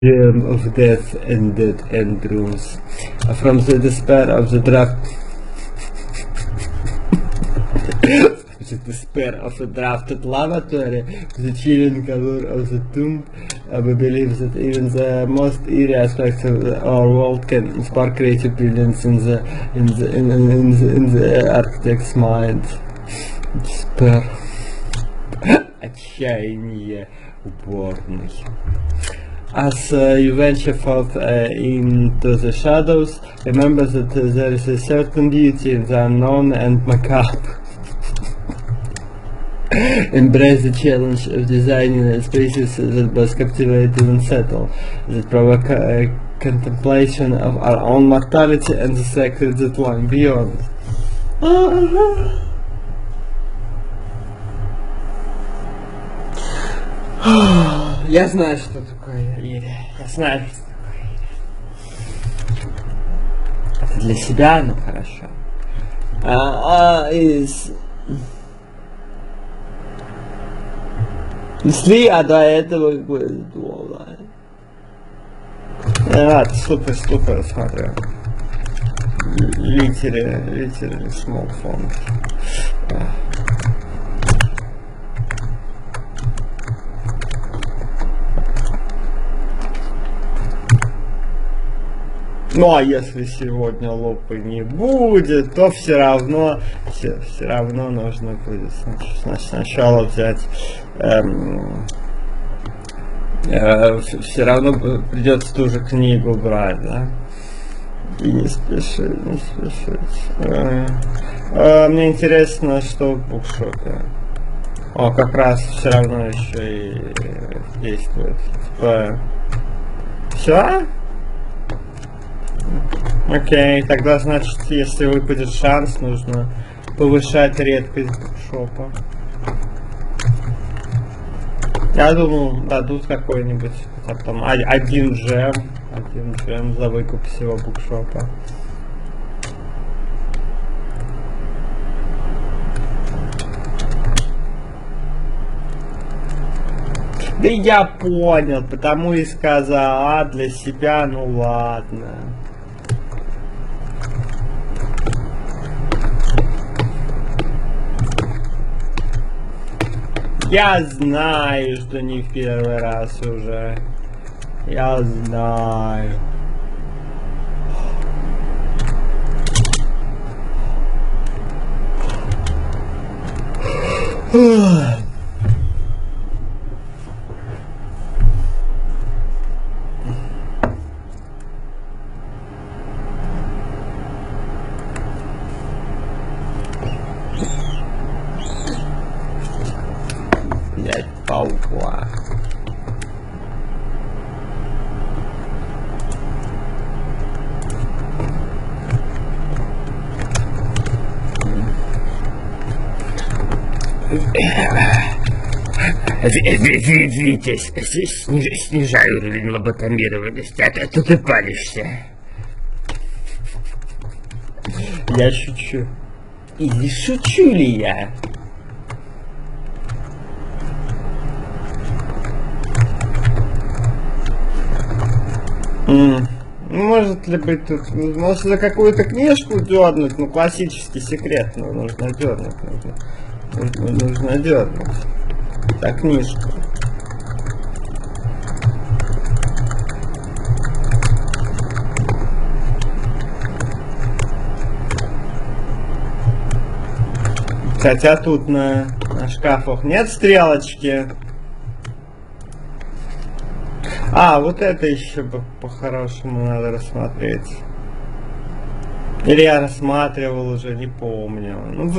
Of death and dead end rooms. From the despair of the drafted lavatory, the chilling color of the tomb, we believe that even the most eerie aspects of our world can spark creative brilliance in the architect's mind. Despair. Отчаяние упорный. As you venture forth into the shadows, remember that there is a certain beauty in the unknown and macabre. Embrace the challenge of designing spaces that both captivate and unsettle, that provoke contemplation of our own mortality and the sacred that lie beyond. Я знаю, что такое Ирия. Я знаю, что такое Ирия. Это для себя, ну хорошо. Если я до этого думал, ладно, супер смотрю. Literally small font. Ну а если сегодня лопы не будет, то все равно нужно будет сначала взять, все равно придется ту же книгу брать, да? И не спешить. Мне интересно, что в букшопе. О, как раз все равно еще и действует. Все? Окей, тогда значит, если выпадет шанс, нужно повышать редкость букшопа. Я думал, дадут какой-нибудь там один джем за выкуп всего букшопа. Да я понял, потому и сказал, для себя, ну ладно. Я знаю, что не в первый раз уже. Я знаю. Блять, паука. Извините, снижаю уровень лоботомированности, а то ты палишься. Я шучу. Или шучу ли я? Может ли быть тут, может за какую-то книжку дернуть, ну классический секрет, но нужно дернуть, нужно дернуть. За книжку. Хотя тут на шкафах нет стрелочки. Вот это еще по-хорошему надо рассмотреть. Или я рассматривал уже, не помню.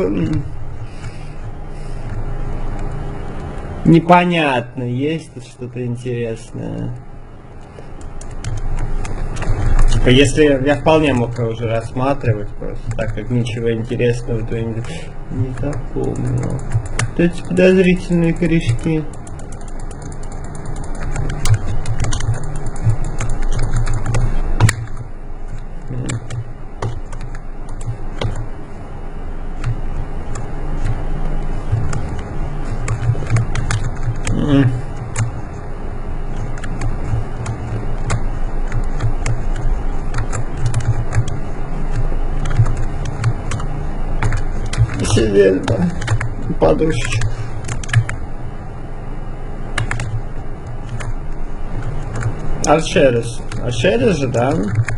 Непонятно, есть тут что-то интересное. Типа, если я вполне мог уже рассматривать, просто так как ничего интересного, то не запомнил. Вот эти подозрительные корешки. Вельма. Подушечку. А через же, да?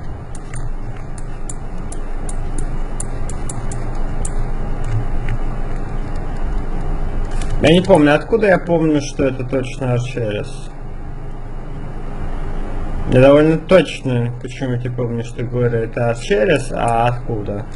Я не помню, откуда я помню, что это точно Арчерес. Я довольно точно почему-то помню, что говорю это Арчерес, а откуда?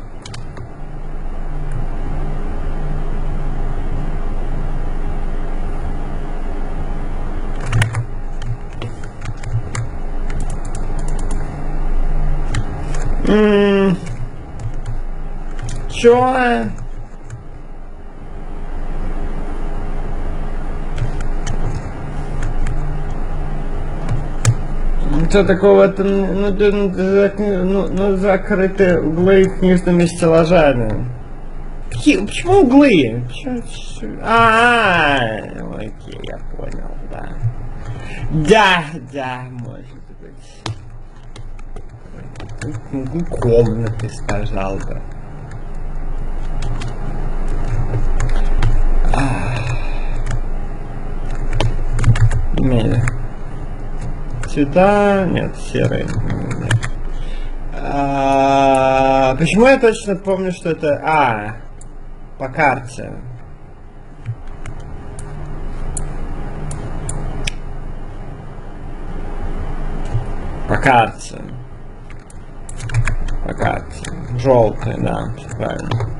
Чё? Что такого-то, закрыты углы книжными стеллажами. Почему углы? Окей, я понял, да. Да, может быть. Комнаты, сказал бы. Цвета, нет, серые. Нет. Почему я точно помню, что это... по карте. По карте. Желтый, да, все правильно.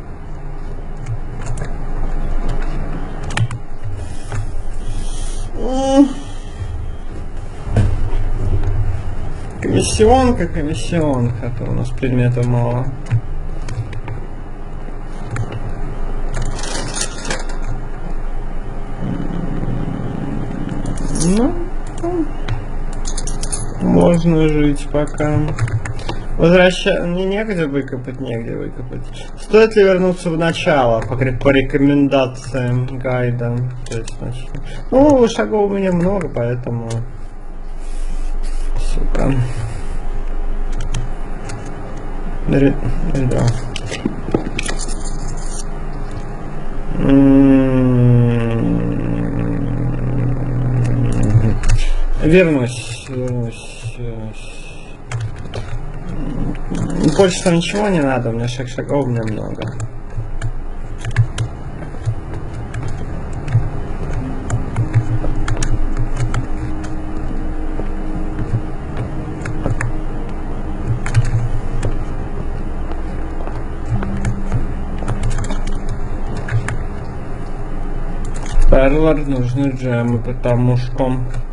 Комиссионка, то у нас предметов мало. Ну, можно жить пока. Мне негде выкопать. Стоит ли вернуться в начало по рекомендациям гайда? То есть, ну, шагов у меня много, поэтому... Сука. Да. Вернусь. Больше там ничего не надо, у меня шагов у меня много. Перлар нужны джемы, потому что...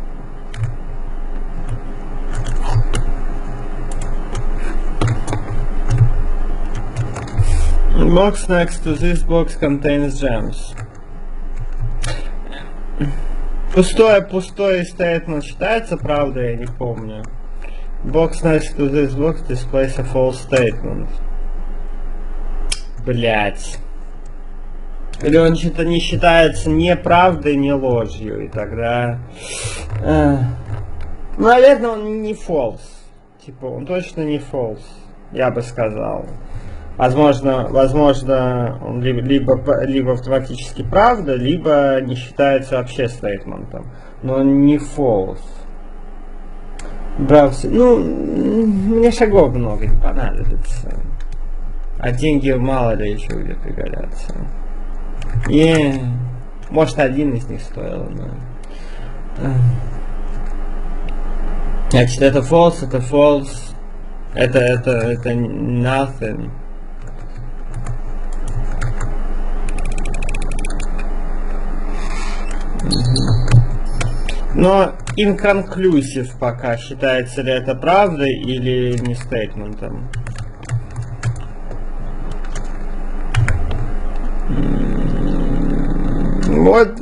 Box next to this box contains gems. Пустой statement читается, правда, я не помню. Box next to this box displays a false statement. Блять. Или он что-то не считается ни правдой, ни ложью, и тогда... наверное, он не false. Типа, он точно не false, я бы сказал. Возможно, он либо автоматически правда, либо не считается вообще стейтментом. Но не false. Брался. Ну, мне шагов много не понадобится. А деньги мало ли еще где пригодятся. Может, один из них стоил, но... Значит, это false. Это nothing. Но inconclusive пока, считается ли это правдой или не стейтментом. Вот.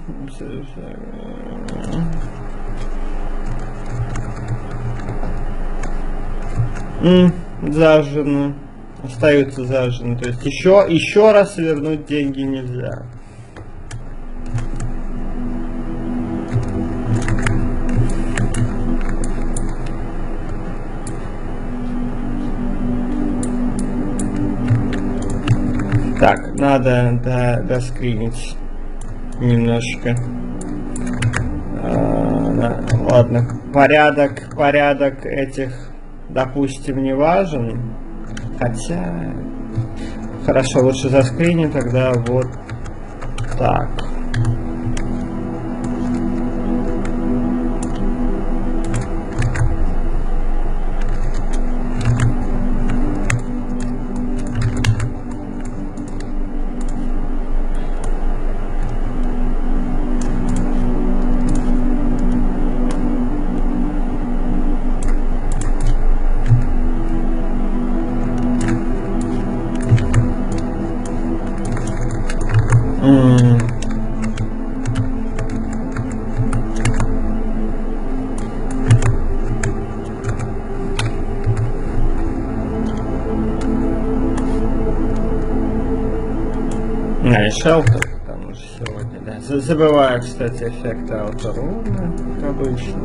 Зажжено. Остаются зажжены. То есть еще раз вернуть деньги нельзя. Так, надо доскринить немножко. Ладно, порядок этих, допустим, не важен. Хотя... Хорошо, лучше заскриним тогда вот так. Шелтер, там уже сегодня, да. Забываю, кстати, эффект ауторуна, как обычно.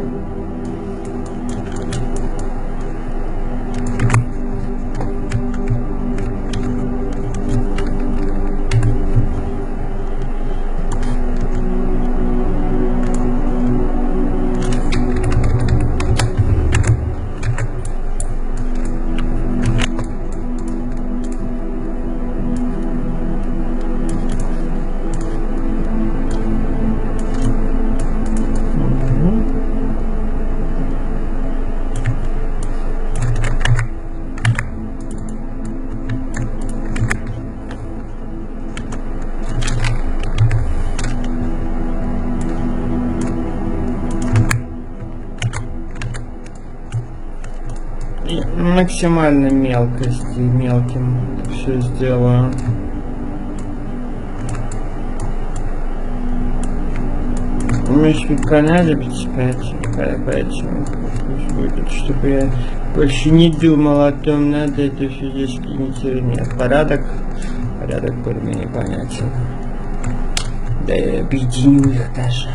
Максимально мелкости, мелким все сделаю. Мне понадобится 5, поэтому пусть будет, чтобы я больше не думал о том, надо это все здесь кинуть или нет. Порядок более-менее понятен. Да я объединю их даже.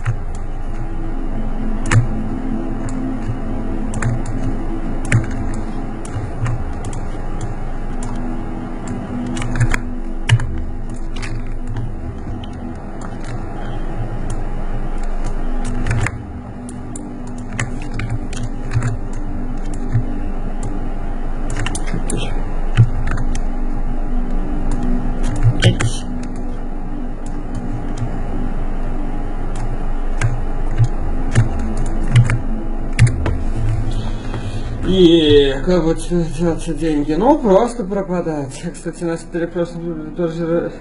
И как вот тратятся деньги? Ну, просто пропадать. Кстати, нас перепросили тоже...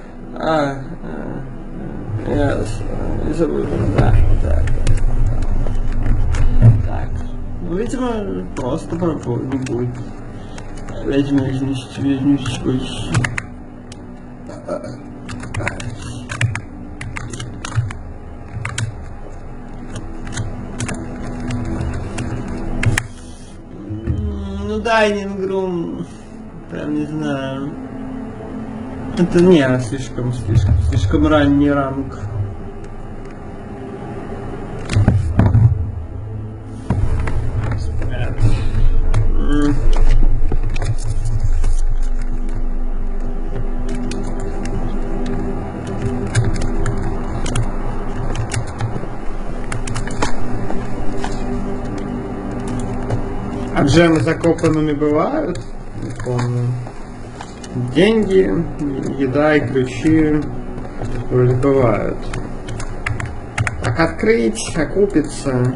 Я забыл. Да. Так. Ну, видимо, просто пропадет, не будет. Возьмешь больше. Дайнинг рум, прям не знаю. Это не слишком ранний ранг. А джемы закопанными бывают? Не помню. Деньги, еда и ключи вроде бывают. Так, открыть, окупиться.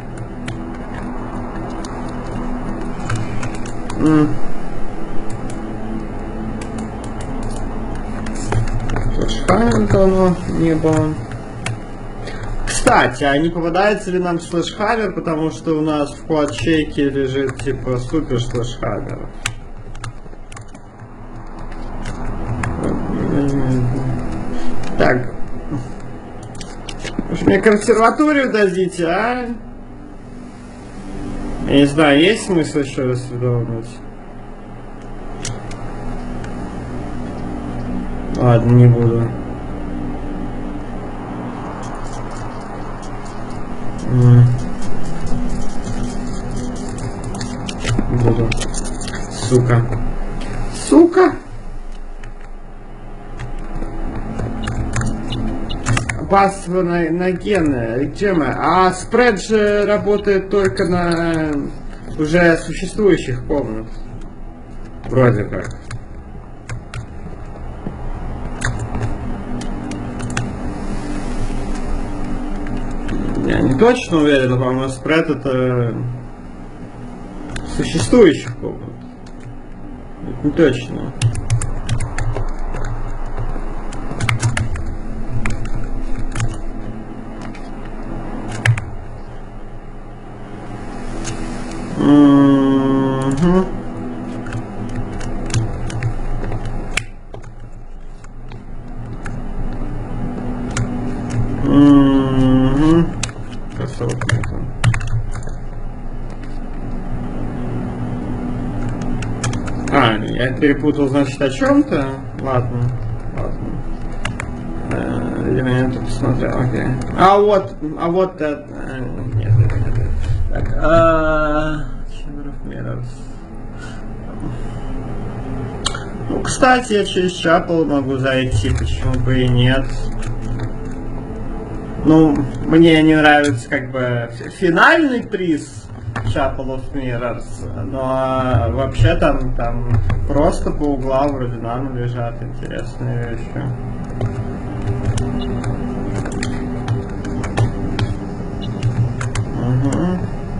Слэшхаммер давно не было. Кстати, а не попадается ли нам слэшхаммер, потому что у нас в вкладчейке лежит типа супер слэшхаммер. Так. Может, мне консерваторию дадите, а? Я не знаю, есть смысл еще раз выдавать? Ладно, не буду. Буду. Сука. паства на гены, гемы. А спред же работает только на уже существующих комнат. Вроде как. Я не точно уверен, но, по-моему, спред это существующих комнат. Это не точно. Я перепутал, значит, о чем-то. Ладно. Видимо, я тут посмотрел, окей. А вот это. Нет. Так, Chamber of Mirrors. Ну, кстати, я через Chapel могу зайти, почему бы и нет. Ну, мне не нравится как бы финальный приз Chapel of Mirrors, но вообще там просто по углам вроде нам лежат интересные вещи. Угу.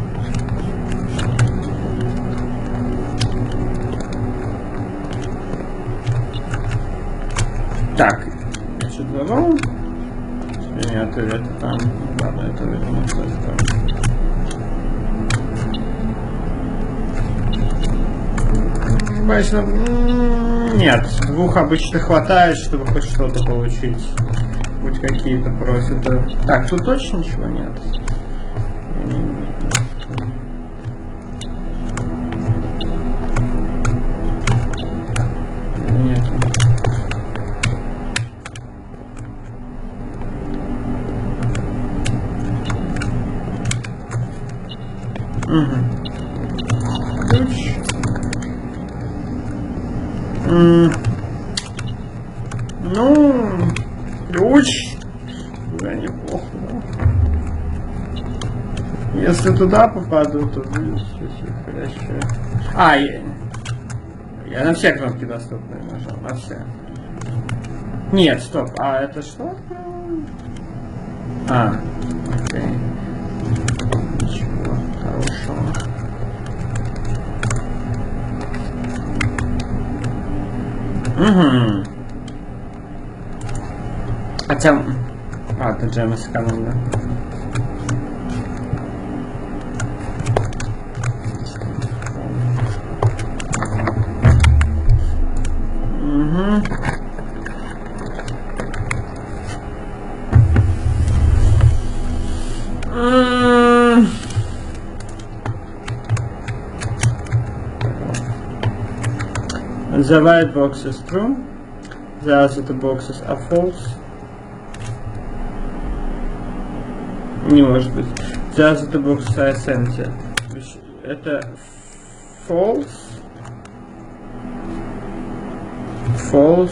Так, я что-то забыл? Нет, это там. Ладно, это видимо просто. Нет, двух обычно хватает, чтобы хоть что-то получить. Хоть какие-то профиты. Так, тут точно ничего нет. Нет. Угу. Ключ. Ну, ключ. Да, неплохо. Если туда попаду, то будет все хорошо. А, я на все кнопки доступные нажал, на все. Нет, стоп, а это что? А, окей. Ничего хорошего. Угу. Хотя... А, это джем сэкономил, да? Угу. The white box is true. The other boxes are false. Не может быть. The other boxes are empty. Это false. False.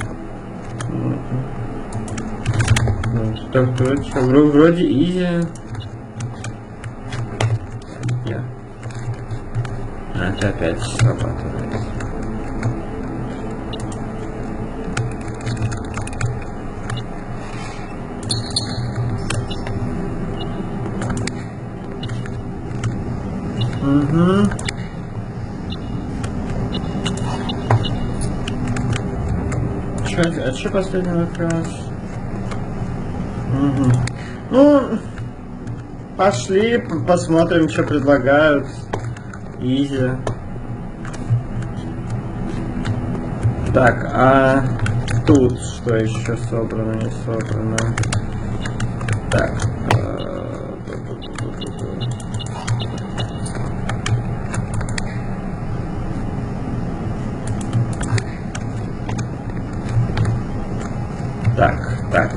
Так, вроде easy. Это опять срабатывает. Угу. Что последний вопрос? Угу. Ну, пошли, посмотрим, что предлагают. Изи. Так, а тут что еще собрано, не собрано? Так. Так.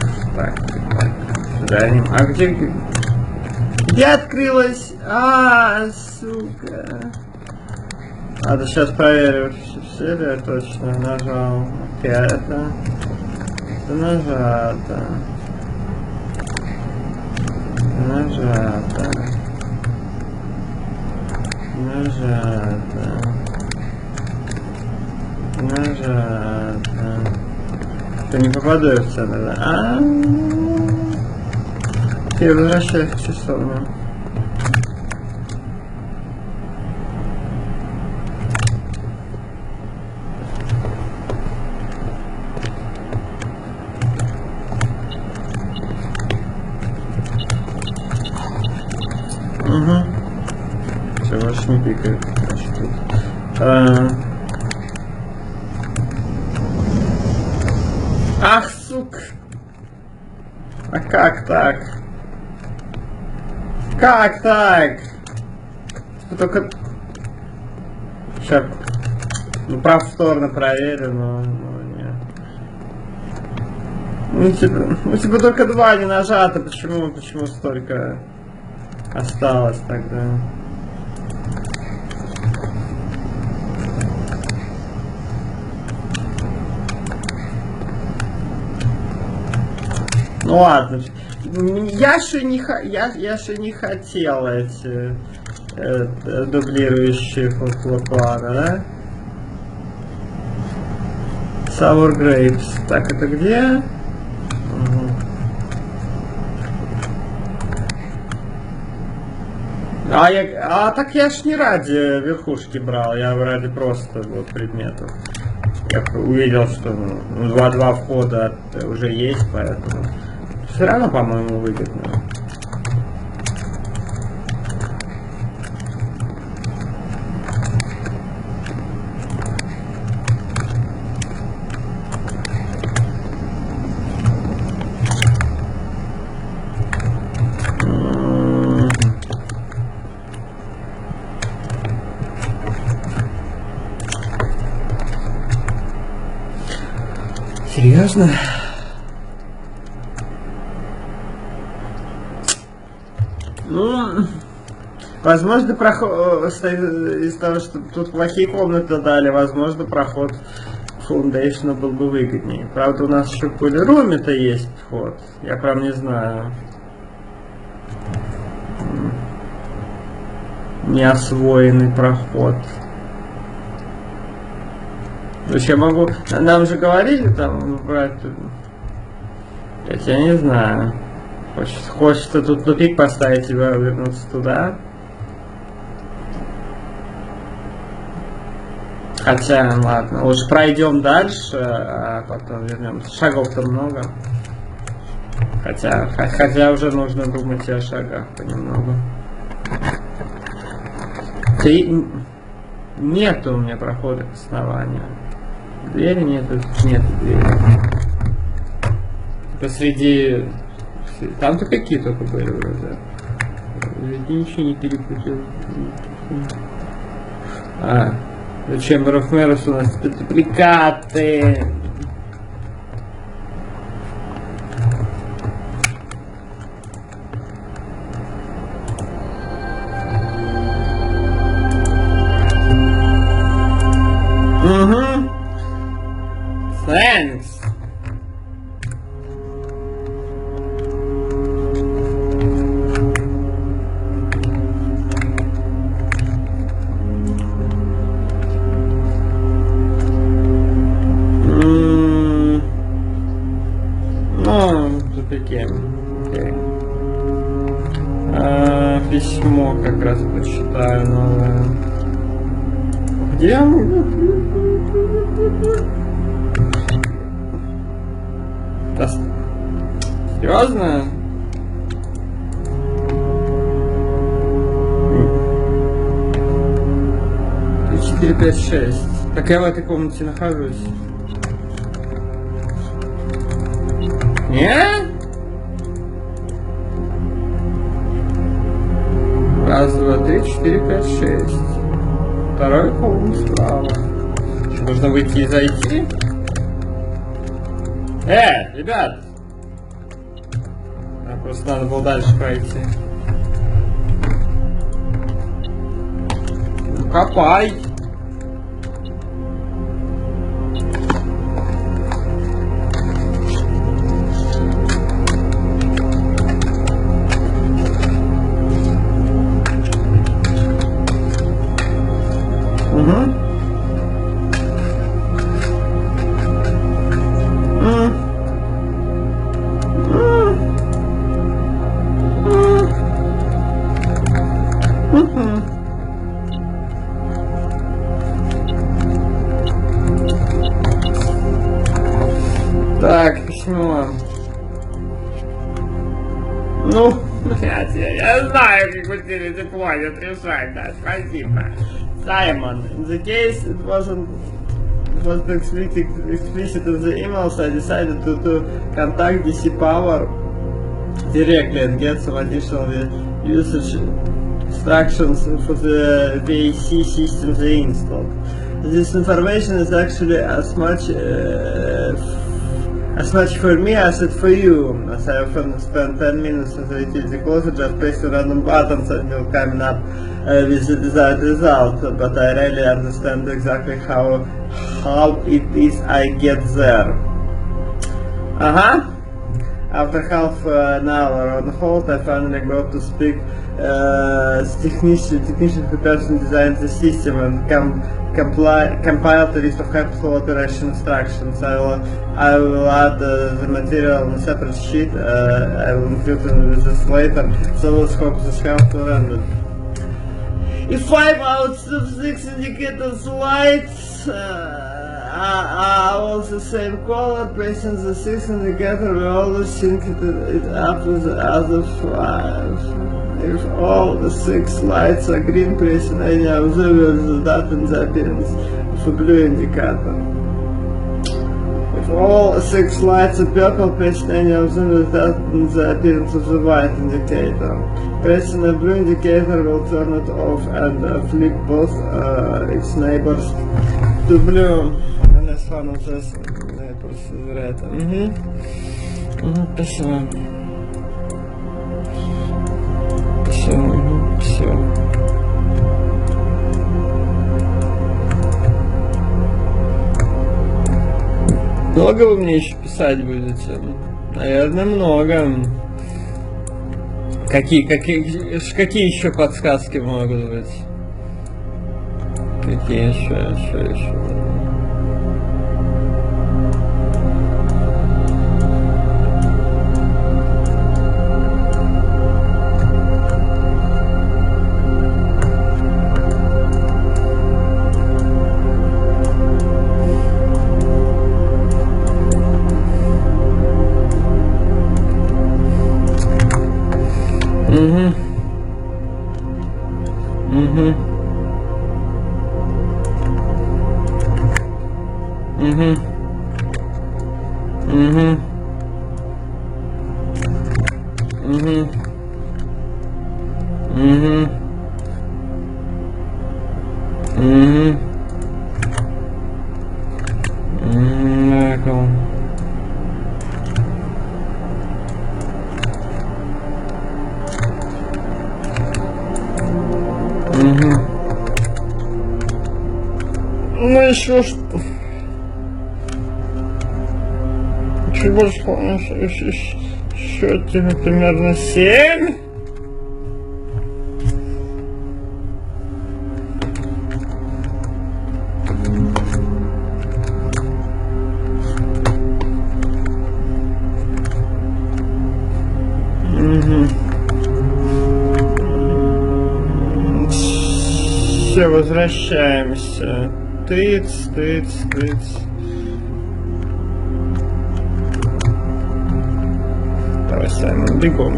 А где открылась? А, сука. Надо сейчас проверить, все ли я точно нажал. Окей, это нажато. Нажато. Нажато. Нажато. Ты не попадаешь в центр, да? Ты возвращаешь в часовню. Угу. Все, больше не пикает. Ах, сука! А как так? Как так? Только... Сейчас... Ну, повторно проверю, но нет. Ну, типа только 2 не нажато. Почему столько осталось тогда? Ну ладно, я же не хотел эти дублирующие фолклора, да? Sour Grapes. Так, это где? Угу. Так я ж не ради верхушки брал, я ради просто вот предметов. Я увидел, что 2 входа уже есть, поэтому все равно, по-моему, выгодно. Серьезно? Ну, возможно, проход из того, что тут плохие комнаты дали, возможно, проход Foundation был бы выгоднее. Правда, у нас еще в Полируме-то есть вход. Я прям не знаю. Неосвоенный проход. То есть я могу... Нам же говорили там брать... Я не знаю. Хочется тут тупик поставить и вернуться туда. Хотя, ладно, лучше пройдем дальше, а потом вернемся. Шагов-то много. Хотя уже нужно думать и о шагах понемногу. Нету у меня прохода к основанию. Двери нету двери. Посреди... Там-то какие только были вроде. Везде ничего не перепутал. Зачем Chamber of Mirrors у нас дупликаты? Угу. Thanks. Письмо как раз почитаю новое. Где он? Серьезно? И 4, 5, 6. Так я в этой комнате нахожусь. Нет? Раз, два, три, 4, 5, 6. Второй холм справа. Еще нужно выйти и зайти. Ребят! Просто надо было дальше пройти. Ну, копай! Так, письмо. Ну, Я знаю, как вы делите планет решать, да, спасибо. Simon, in the case it was explicit in the email, so I decided to contact DC Power directly and get some additional usage instructions for the VAC system they installed. This information is actually as much for me as it for you, as I often spend 10 minutes with the utility closer just pressing random buttons and you'll coming up with the desired result, but I really understand exactly how it is I get there. After half an hour on hold, I finally got to speak technician who personally designed the system and compile the list of helpful operation instructions. I will add the material on a separate sheet. I will include it with this later, so let's hope this helps to render. If 5 out of 6 indicators lights are all the same color, pressing the 6th indicator will always sync it up with the other 5. If all the 6 lights are green, pressing any of them will result in the appearance of a blue indicator. If all 6 lights are purple, pressing any of them will result in the appearance of the white indicator. Pressing a blue indicator will turn it off and flip both its neighbors to blue. Unless one of those neighbors is red. Спасибо. Все. Много вы мне еще писать будете? Наверное, много. Какие еще подсказки могут быть? Какие еще? Ну еще что? Чуть больше, еще примерно 7. Все, возвращаемся. Тыц. Давай, Саймон, бегом.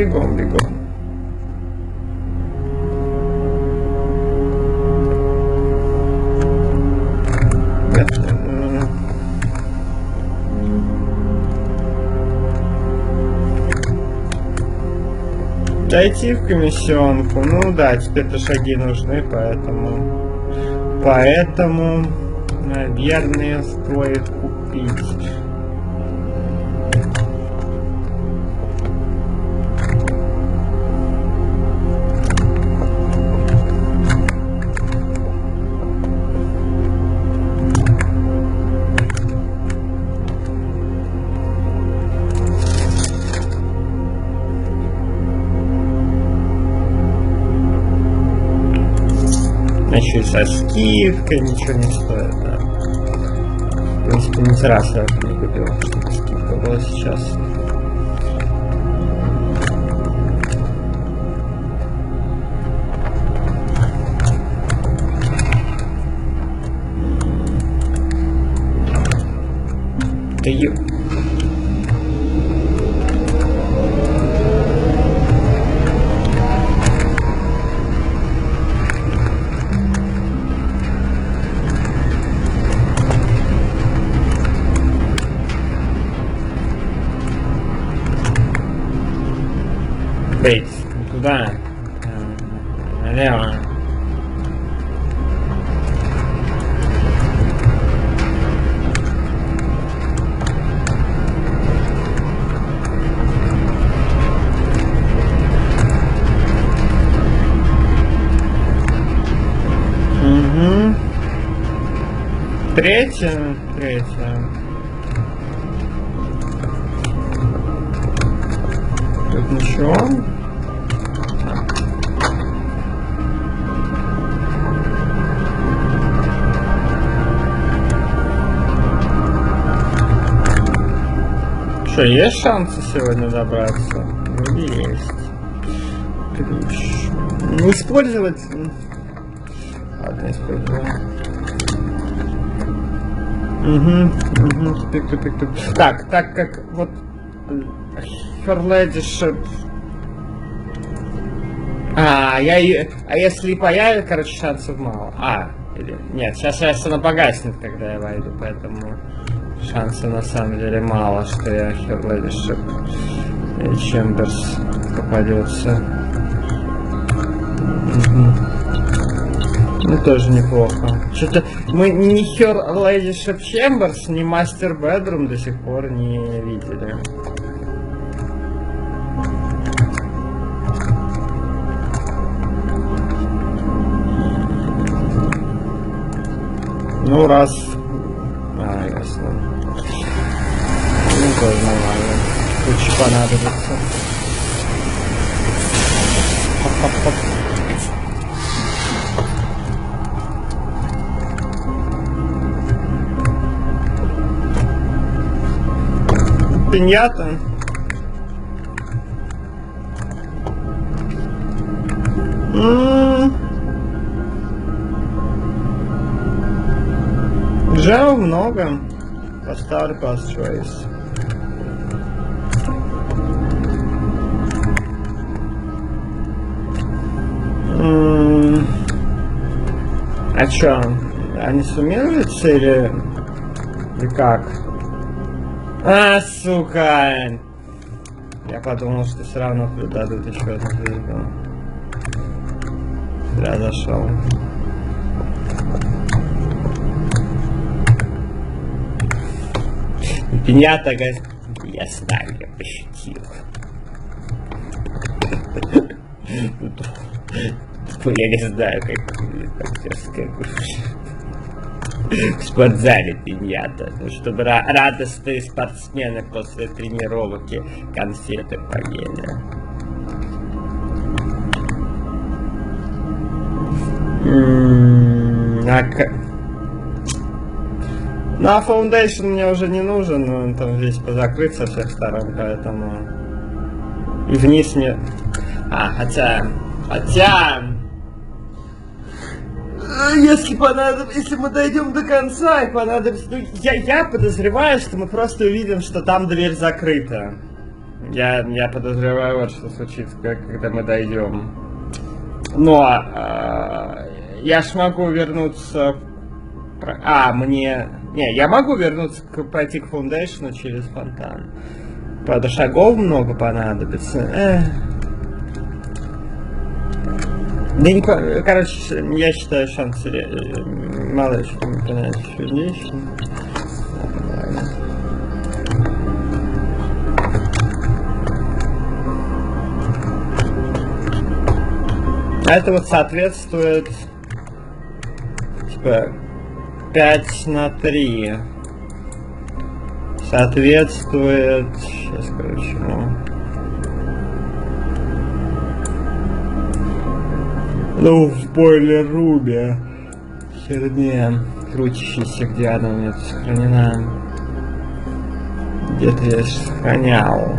Дойти в комиссионку. Ну да, теперь-то шаги нужны, поэтому, наверное, стоит купить. еще и со скидкой ничего не стоит, да. В принципе, не зря я не купил, чтобы скидка была сейчас. Да ё... Бейт, туда. Налево. Угу. Третья. Тут ничего. Что, есть шансы сегодня добраться? Вроде есть. Ключ. Не использовать. Ладно, использую. Угу. Так как вот Her Ladyship. А если появится, короче, шансов мало. Или нет, сейчас она погаснет, когда я войду, поэтому шансов на самом деле мало, что я Her Ladyship и Chambers попадется. Ну тоже неплохо. Что-то мы ни Her Ladyship Chambers, ни Master Bedroom до сих пор не видели. Ну раз. Ясно. Ну тоже нормально. Ключи понадобится. Хоп-хоп-хоп. Пиньята. Джел много. Поставлю Past Trace. А чё? Они суммируются или как? Сука! Я подумал, что все равно дадут еще одну звезду. Зря зашел. Пиньята, я знаю, я пошутил. Я не знаю, как актерская в спортзале пиньята, чтобы радостные спортсмены после тренировки конфеты поели. Ну а Foundation мне уже не нужен, он там здесь позакрыт со всех сторон, поэтому и вниз мне... хотя... Если понадобится, если мы дойдем до конца и понадобится... Ну, я подозреваю, что мы просто увидим, что там дверь закрыта. Я подозреваю, вот что случится, когда мы дойдем. Но я ж могу вернуться... я могу вернуться, пойти к Foundation через фонтан. Правда, шагов много понадобится. Да не, короче, я считаю шансы мало еще не понять еще. Это вот соответствует типа 5 на 3. Соответствует... Сейчас, короче, Ну, в бойлер-руме. Херня. Крутящаяся, где она у меня тут сохранена. Где-то я сохранял.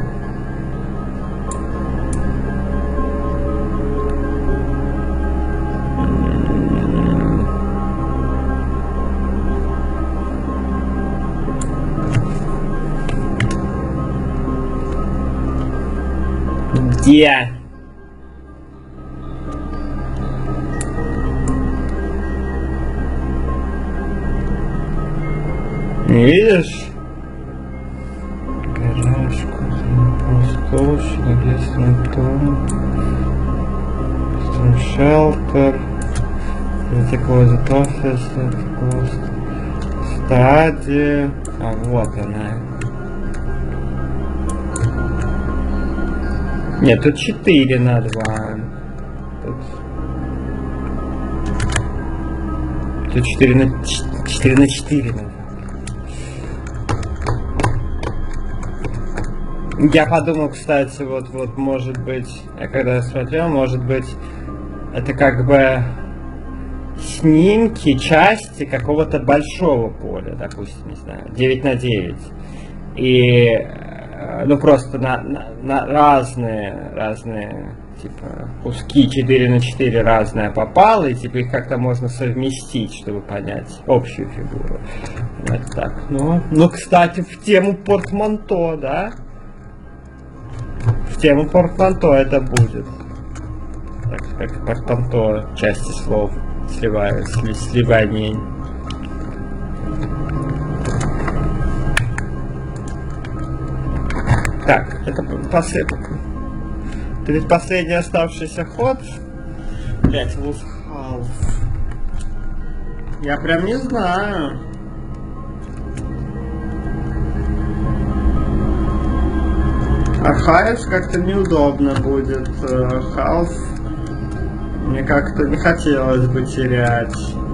Где? Не видишь? Гараж, толщина, лестный дом, шелтер, closet office, стадия. А вот она. Нет, тут 4 на 2. Тут 4 на 4 на 2. Я подумал, кстати, вот может быть, я когда смотрел, может быть, это как бы снимки части какого-то большого поля, допустим, не знаю, 9 на 9. И ну просто на разные типа куски 4 на 4 разные попало, и типа их как-то можно совместить, чтобы понять общую фигуру. Это так. Ну, кстати, в тему портманто, да? В тему портманто это будет. Так как портманто части слов сливание. Так, это последний оставшийся ход. Блять, Wolfhalf. Я прям не знаю. Архаев как-то неудобно будет. Half мне как-то не хотелось бы терять.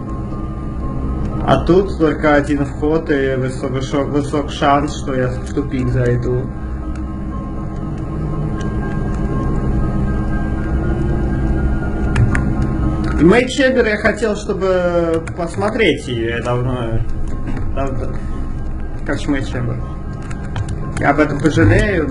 А тут только один вход и высок шанс, что я в тупик зайду. И Мэй Чембер я хотел, чтобы посмотреть ее. Я давно. Как же Мэй Чембер? Я об этом пожалею,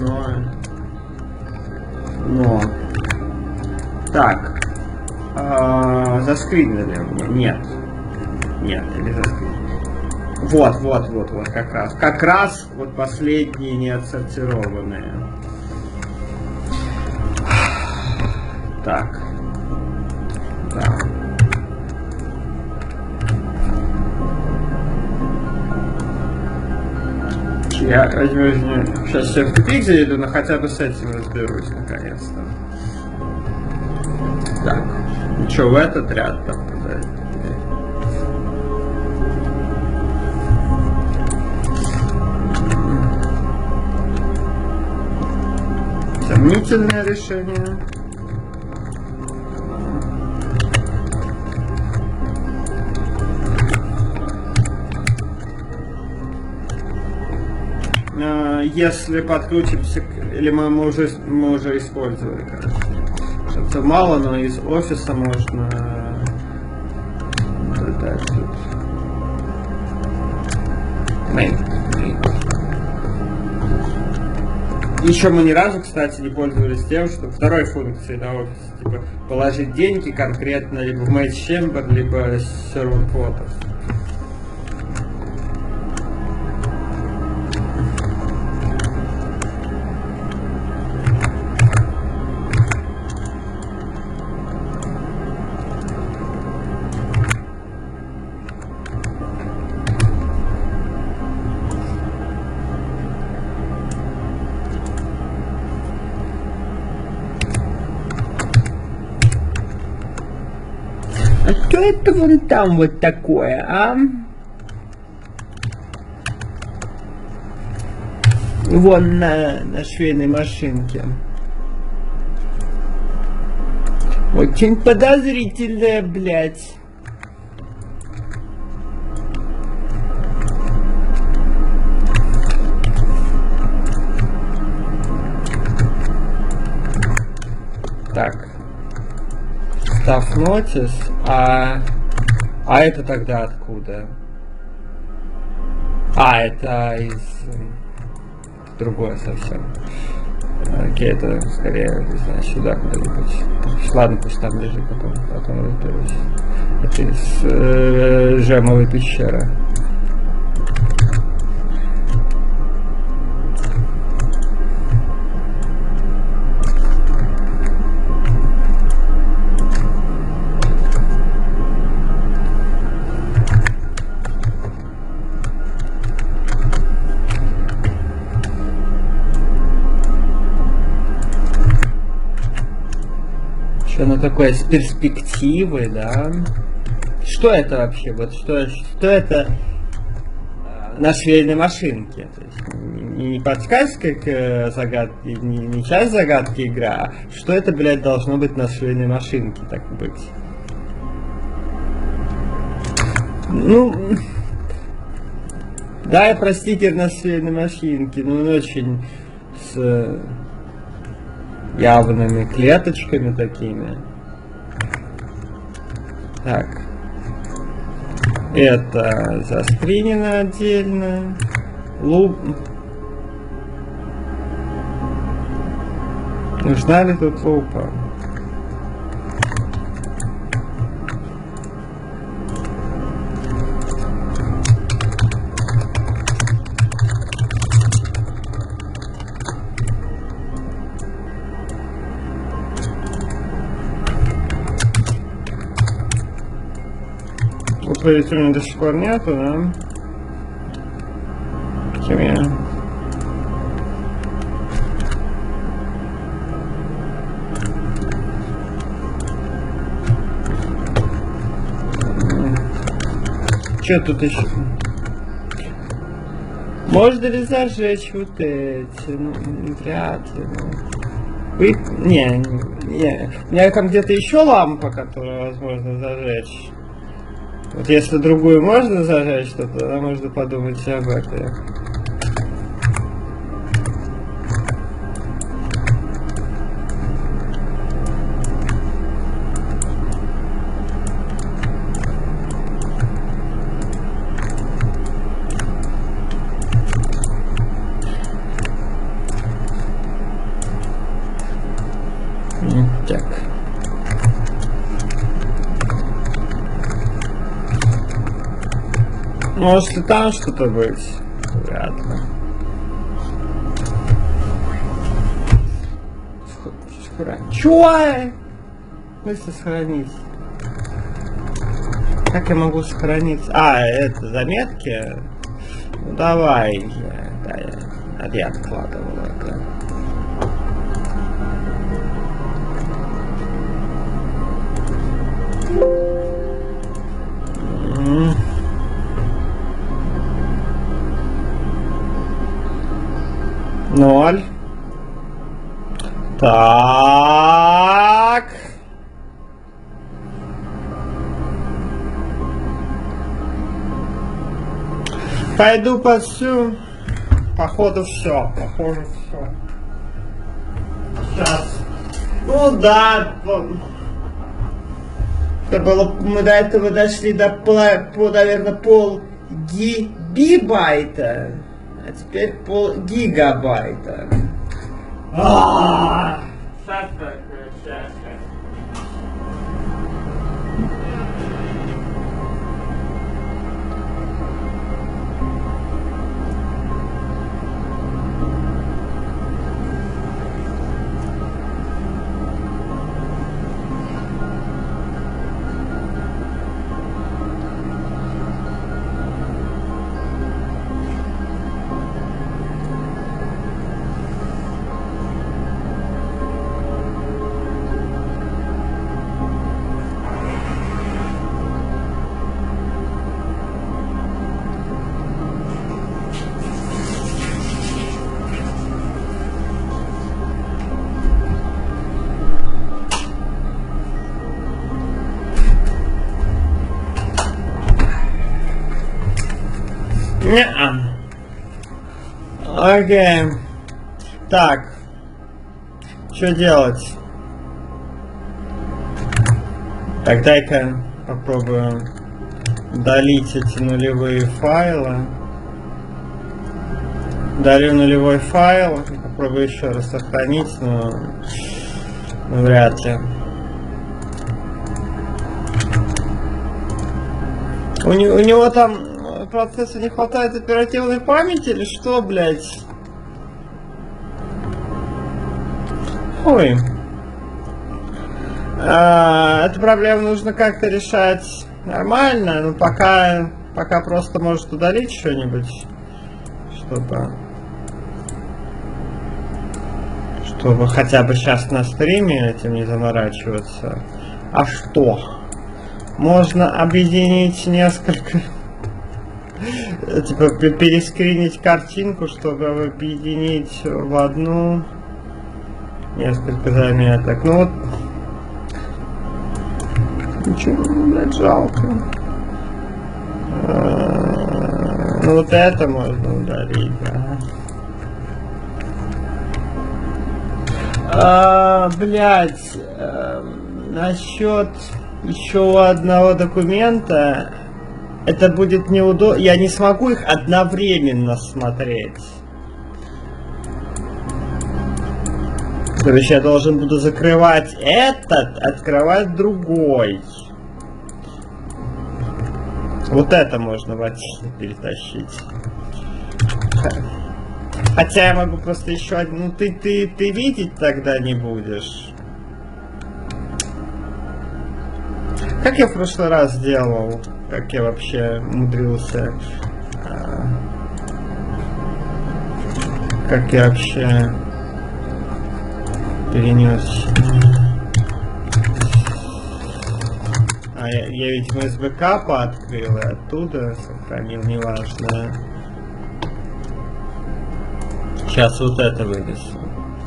но... Так. Заскринили мне? Нет, или заскринили. Вот, как раз. Как раз вот последние не отсортированные. Так. Да. Я возьму, сейчас я в тупик заеду, но хотя бы с этим разберусь наконец-то. Так, ну что, в этот ряд там подать? Сомнительное решение. Если подкрутимся, или мы уже использовали, короче. Что-то мало, но из офиса можно дать тут. Еще мы ни разу, кстати, не пользовались тем, что второй функцией на офисе, типа положить деньги конкретно либо в Mage Chamber, либо Server Photos. А что это вон там вот такое, а? Вон на швейной машинке. Очень подозрительная, блядь. Так. Staff Notice, а это тогда откуда? Это из другое совсем. Окей, это скорее, не знаю, сюда куда-нибудь. Ладно, пусть там лежит, потом разберусь. Это из Жемовой пещеры. Что оно такое с перспективой, да? Что это вообще? Вот что это на швейной машинке? То есть не подсказка к загадке, не часть загадки игра, а что это, блядь, должно быть на швейной машинке, так быть? Ну, да, простите, на швейной машинке, но он очень с явными клеточками такими. Так. Это заскринено отдельно. Луп. Нужна ли тут лупа? Ведь у меня до сих пор нету, да? Химия. Что тут еще? Можно ли зажечь вот эти? Ну, вряд ли. Не. У меня там где-то еще лампа, которую возможно зажечь. Вот если другую можно зажечь, то тогда можно подумать об этом. Так. Может ли там что-то быть? Вряд ли. Чё? В смысле сохранить? Как я могу сохранить? Это заметки? Ну давай же. Да, я откладывал это. Ноль. Так. Пойду посу. Походу все. Сейчас. Ну да. Это было, мы до этого дошли до, наверное, полгигабайта. А теперь полгигабайта. Окей. Так. Что делать? Так, дай-ка попробуем удалить эти нулевые файлы. Удалю нулевой файл. Попробую еще раз сохранить, но вряд ли. У него там процессу не хватает оперативной памяти или что, блядь? Ой. Эту проблему нужно как-то решать нормально, но пока просто может удалить что-нибудь, чтобы хотя бы сейчас на стриме этим не заморачиваться. А что? Можно объединить несколько, типа перескринить картинку, чтобы объединить в одну несколько заметок. Ну вот, ничего, блядь, жалко. Ну вот это можно удалить, да. Блядь, насчет еще одного документа, это будет неудобно, я не смогу их одновременно смотреть. То есть я должен буду закрывать этот, открывать другой. Вот это можно в отдельно перетащить. Хотя я могу просто еще один. Ну ты видеть тогда не будешь. Как я в прошлый раз делал? Как я вообще умудрился? Как я вообще перенес? Я видимо из бэкапа открыл и оттуда сохранил, неважно. Сейчас вот это вынесу.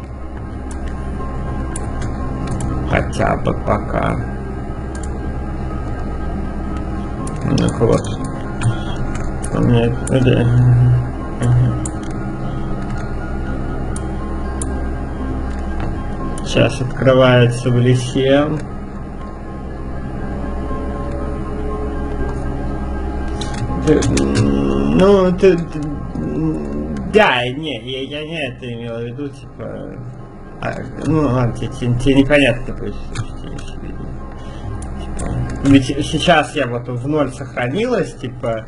Хотя бы пока. Ну вот. У меня... Сейчас открывается в лисе. Ну, да, не, я не это имел в виду, типа, тебе непонятно будет, типа, ведь сейчас я вот в 0 сохранилась, типа,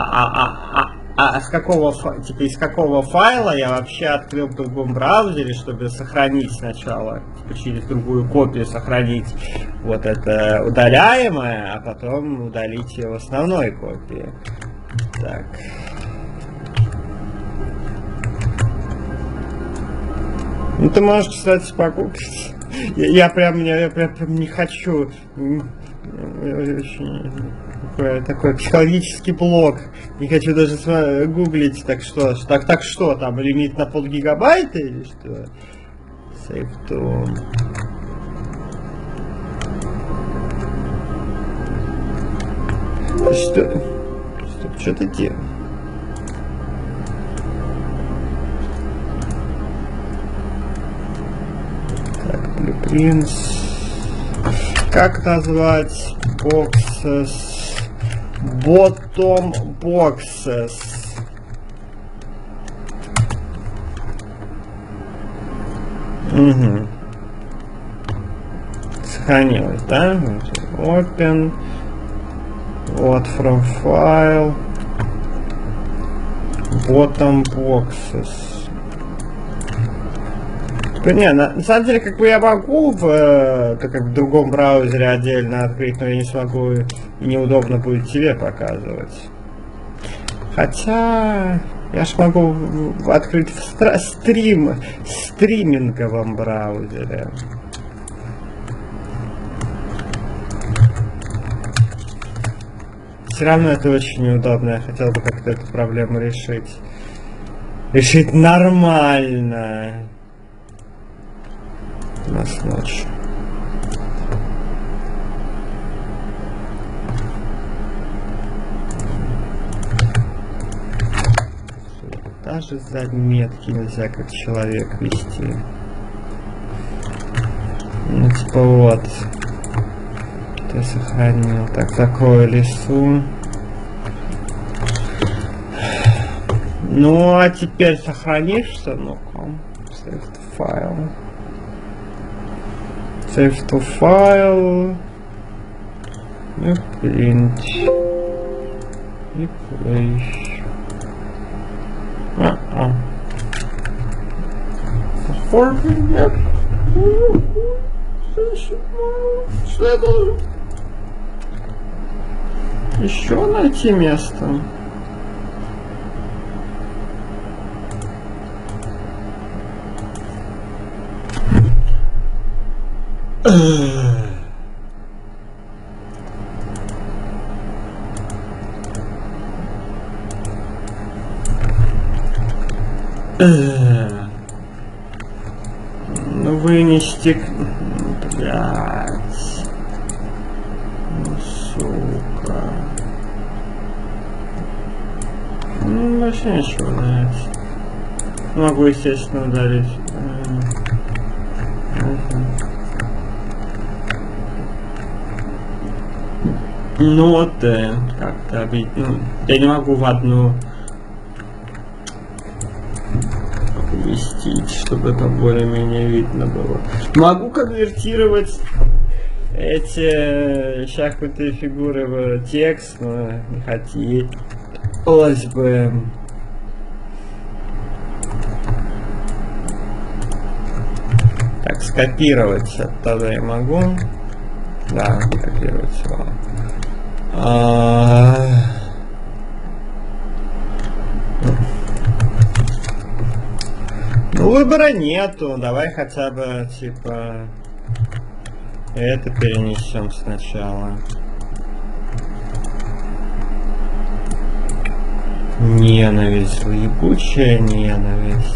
с какого, типа, из какого файла я вообще открыл в другом браузере, чтобы сохранить сначала, типа, через другую копию сохранить вот это удаляемое, а потом удалить ее в основной копии. Так. Ну ты можешь, кстати, погуглить. Я прям не хочу. Такой психологический блок. Не хочу даже гуглить. Так что там лимит на полгигабайта или что? Save to. Что ты делаешь? Так, blueprints. Как назвать boxes? Bottom boxes. Угу. Сохранилось, да? Open. Вот from file. Bottom boxes. Не, на самом деле, как бы я могу в другом браузере отдельно открыть, но я не смогу и неудобно будет тебе показывать. Хотя я ж могу открыть в стриминговом браузере. Все равно это очень неудобно, я хотел бы как-то эту проблему решить. Решить нормально. У нас ночь. Даже заметки нельзя как человек вести. Ну типа вот. Ты сохранил. Так, закрой лесу. Ну, а теперь сохранишься, ну-ка. Save to file. Save to file. И print. И play. Нет. Что я должен? Еще найти место. Ну вынести... Блядь. Ну, сука. Ну, вообще ничего нравится. Могу, естественно, ударить. Ну вот, как-то обидеть. Ну, я не могу в одну уместить, чтобы это более-менее видно было. Могу конвертировать эти шахматные фигуры в текст, но не хотелось бы. Так, скопировать оттуда я могу. Да, копировать его. Ну, выбора нету. Давай хотя бы, типа, это перенесем сначала. Ненависть, ебучая ненависть.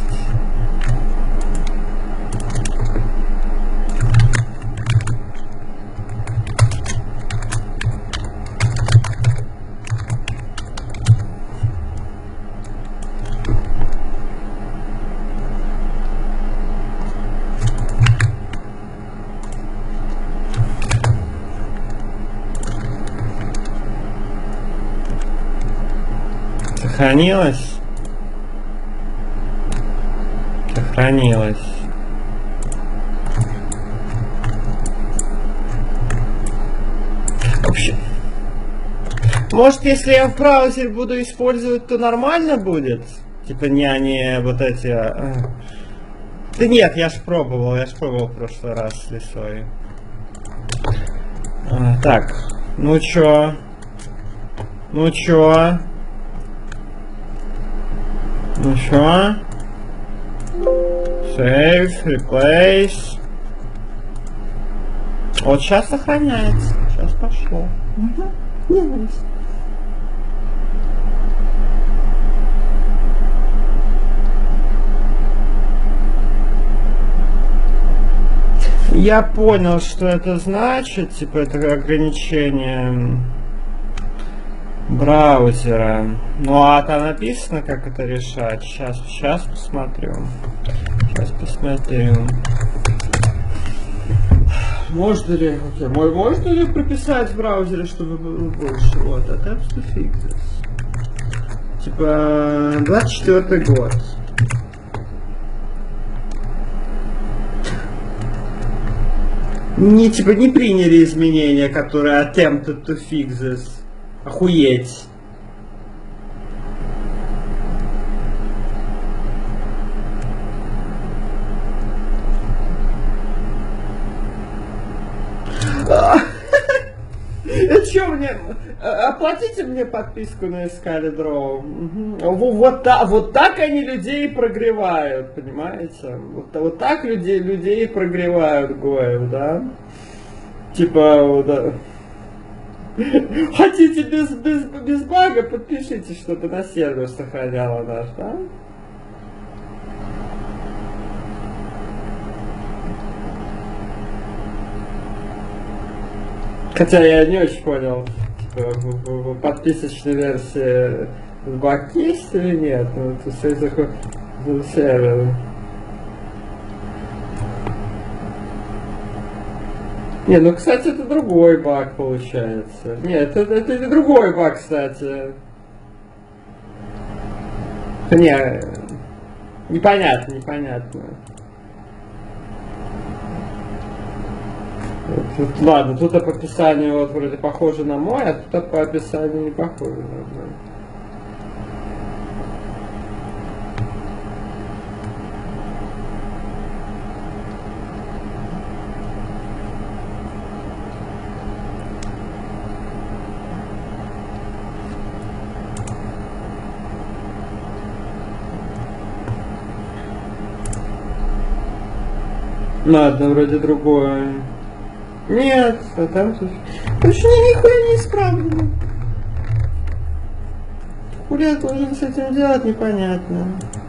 Сохранилось? Сохранилось. Вообще. Может, если я в браузере буду использовать, то нормально будет? Типа не вот эти... Да нет, я ж пробовал в прошлый раз с лесой. Так, ну чё? Ну чё? Ну чё? Save, replace. Вот сейчас сохраняется. Сейчас пошло. Я понял, что это значит. Типа это ограничение браузера. Ну а там написано, как это решать. Сейчас посмотрю. Можно ли прописать в браузере, чтобы было больше? Вот, attempts to fix this. Типа 24 год. Не приняли изменения, которые attempted to fix this. Охуеть. Чё мне? Оплатите мне подписку на Excalibur. Вот так они людей прогревают, понимаете? Вот так людей прогревают Гоев, да? Типа, да. Хотите без бага, подпишите, чтобы на сервер сохраняло наш, да? Хотя я не очень понял, в подписочной версии баг есть или нет, ну это все такое сервер. Не, ну, кстати, это другой баг получается. Нет, это не другой баг, кстати. Не, непонятно. Ладно, тут по описанию вот вроде похоже на мой, а тут по описанию не похоже на мой. Ладно, вроде другое. Нет, а там тут... Точно нихуя не исправлено. Хули я должен с этим делать, непонятно.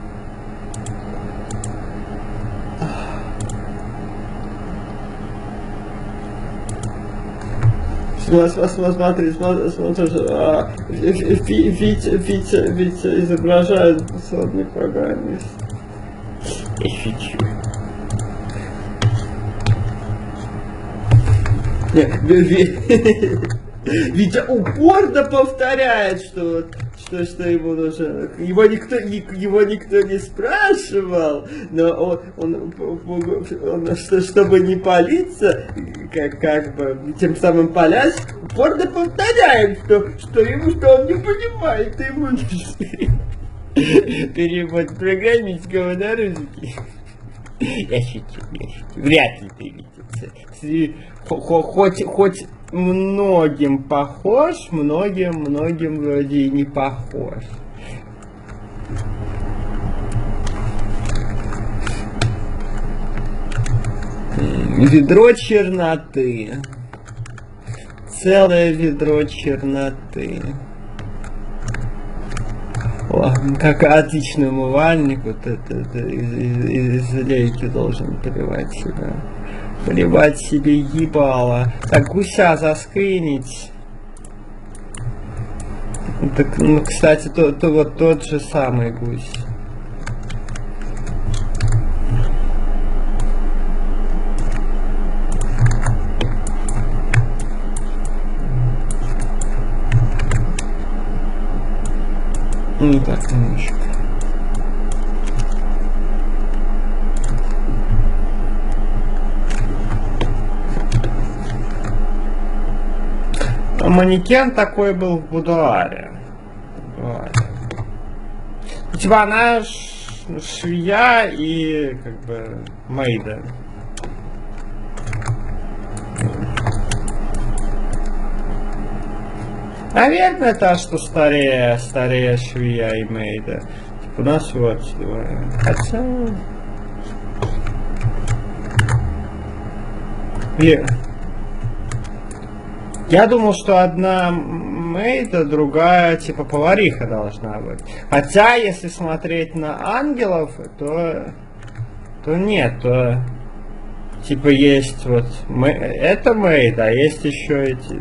Смотри, Витя изображает способный программист. Я шучу. Витя упорно повторяет, что ему нужно. Его никто не спрашивал, но он чтобы не палиться, как бы тем самым палясь, упорно повторяет, что он не понимает, ему перевод программистского на русский. Я шучу. Вряд ли переведется. Хоть многим похож, многим вроде и не похож. Ведро черноты. Целое ведро черноты. О, как отличный умывальник, вот это из лейки должен поливать себя. Поливать себе ебало. Так, гуся заскринить. Так, ну, кстати, вот тот же самый гусь. Ну так, немножко. Манекен такой был в будуаре. Типа она швея и как бы мейда. Наверное, та, что старее швея и мейда. Типа у нас вот двое. Хотя... Я думал, что одна мейда, другая типа повариха должна быть. Хотя, если смотреть на ангелов, то нет, то типа есть вот это мейда, а есть еще эти.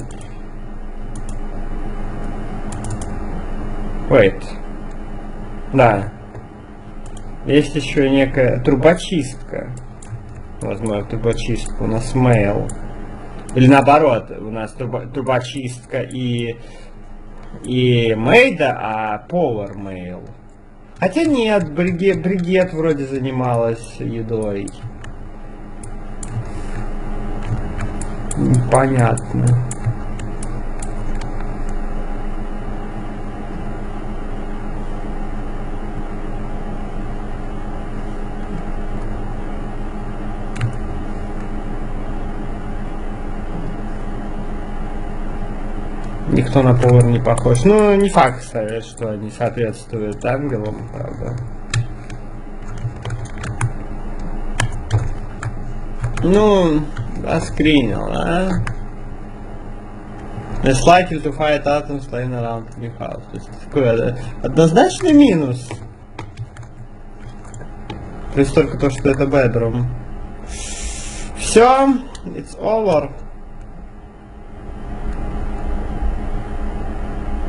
Wait. Да. Есть еще некая трубочистка. Возможно, трубочистка у нас мейл. Или наоборот, у нас трубочистка и мейда, а повар мейл. Хотя нет, бригет вроде занималась едой. Понятно. Никто на повар не похож. Ну, не факт, кстати, что они соответствуют ангелам, правда. Ну, заскринил, а? It's likely to fight atoms laying around in your house. То есть, такой однозначный минус. Плюс только то, что это bedroom. Все, it's over.